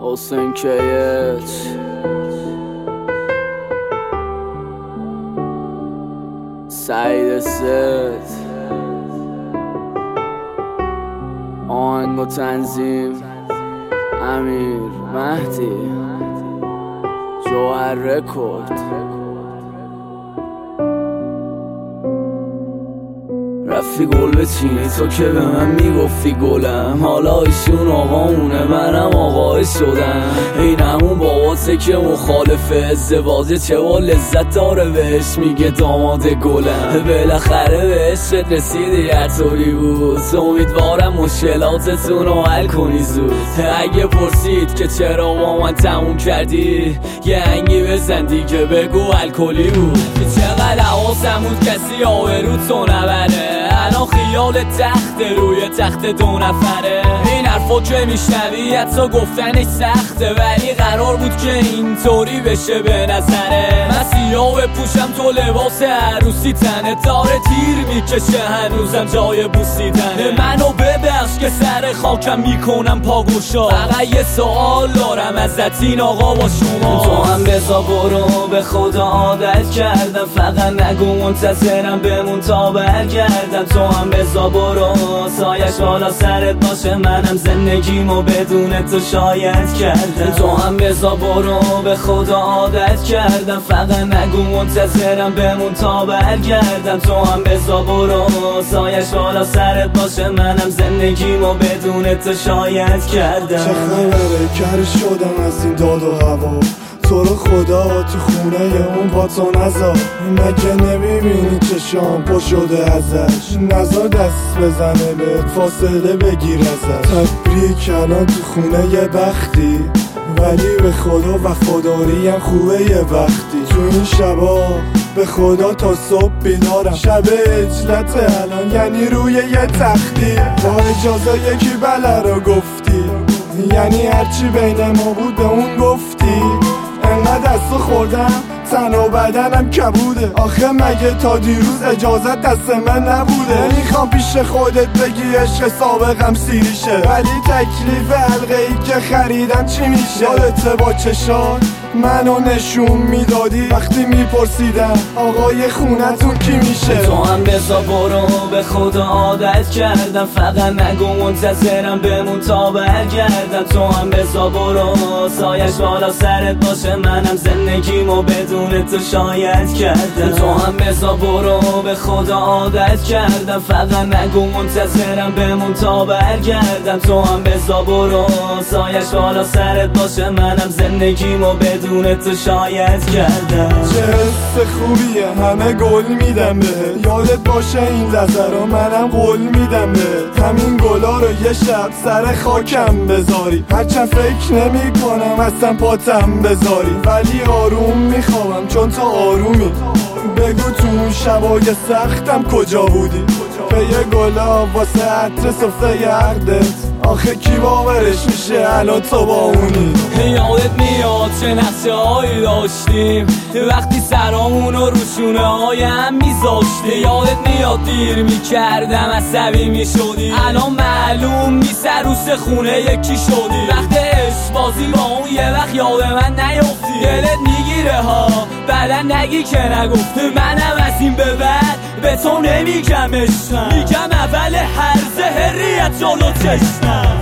حسین کیچ سعید ست آهنگ و تنظیم امیر مهدی جوهر رکورد. رفتی گل بچینی تو که به من میگفتی گلم، حالا ایشون آقامونه منم آقای شدم. این همون باباته که مخالف ازدواجه، چه با لذت داره بهش میگه داماد گلم. بالاخره بهش رسیدی هر طوری بود، امیدوارم مشکلاتتون رو حل کنی زود. اگه پرسید که چرا با من تموم کردی، یه هنگی بزن دیگه بگو الکلی بود. چقدر حواسم بود کسی آبرو تو نبره، الان خیال تخت روی تخت دو نفره. این حرفا که میشنوی حتی گفتنش سخته، ولی قرار بود که اینطوری بشه به نظره. من سیاه بپوشم تو لباس عروسی، تنه داره تیر میکشه هنوزم جای بوسیدنه. منو ببخش که سر خاکم میکنم پاگوشا، فقط یه سوال دارم ازت این آقا با شما. تو هم بزا برو، به خدا عادت کردم، فقط نگو منتظرم بمون تا برگردم. تو هم بزا برو، سایش بالا سرت باشه، منم زندگیمو بدون تو شاید کردم. تو هم بزا برو، به خدا عادت کردم، فقط نگو منتظرم بمون تا برگردم. تو هم بزا برو، سایش بالا سرت باشه، منم زندگیمو بدون تو شاید کردم. چه خبره کر شدم از این داد و هوا، تو رو خدا تو خونه اون با تو نذار. مگه نمیبینی چشام پر شده ازش، نذار دست بزنه بهت فاصله بگیر ازش. تبریک الان تو خونه یه بختی، ولی به خدا وفاداریم خوبه یه وقتی. تو این شبا به خدا تا صبح بیدارم، شب اجلت الان یعنی روی یه تختی. با اجازه یکی بله رو گفتی، یعنی هرچی بین ما بود به اون گفتی. انقدر دستو خوردم تن و بدنم کبوده، آخه مگه تا دیروز اجازت دست من نبوده؟ میخوام پیش خودت بگی عشق سابقم سیریشه، ولی تکلیف حلقه ای که خریدم چی میشه؟ یادت با چشات منو نشون میدادی وقتی میپرسیدم آقای خونتون کی میشه؟ تو هم بزا برو، به خدا عادت کردم، فقط نگو منتظرم بمون تا برگردم. تو هم بزا برو، سایش بالا سرت باشه، منم زندگیمو بدون تو شاید کردم. تو هم بزا برو، به خدا عادت کردم، فقط نگو منتظرم بمون تا برگردم. تو هم بزا برو، سایش بالا سرت باشه، منم زندگیمو بدون تو شاید کردم. چه حس خوبیه همه گل میدم بهت، یادت باشه این لحظه رو منم قول میدم بهت. همین گلا رو یه شب سر خاکم بذاری، هرچند فکر نمی کنم اصلا پاتم بذاری، ولی آروم میخوابم چون تو آرومی. بگو تو اون شبای سختم کجا بودی؟ به یه گلا واسه عطر صفحه عقدت، آخه کی باورش میشه الان تو با اونی؟ یادت میاد چه نقشه هایی داشتیم وقتی سرامونو رو شونه های هم میذاشتیم؟ یادت میاد دیر میکردم عصبی میشدی، الان معلوم نیست عروس خونه یکی شدی. وقت عشق بازی با اون یه وقت یاد من نیفتی، دلت میگیره ها بعدا نگی که نگفته. منم از این به بعد به تو نمیگم عشقم، میگم اول هرزه هریت جلو چشمم.